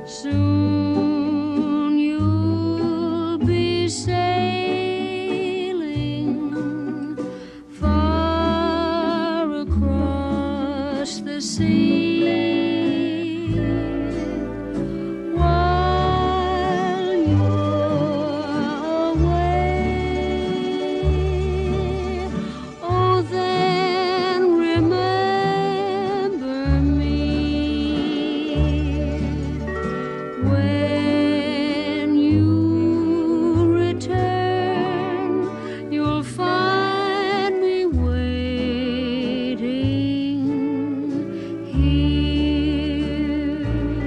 Soon you'll be sailing far across the sea. While you're away, oh, then remember me. When you return, you'll find me waiting here.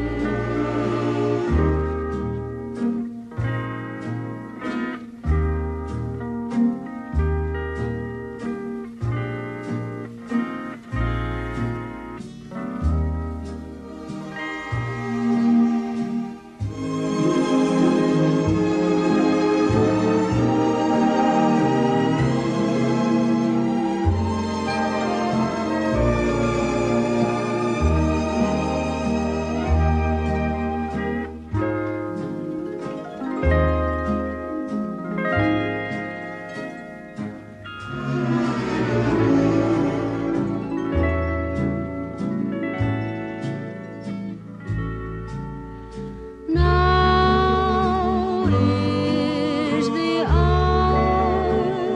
Now is the hour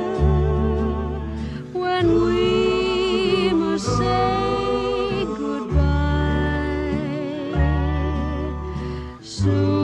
when we must say goodbye. Soon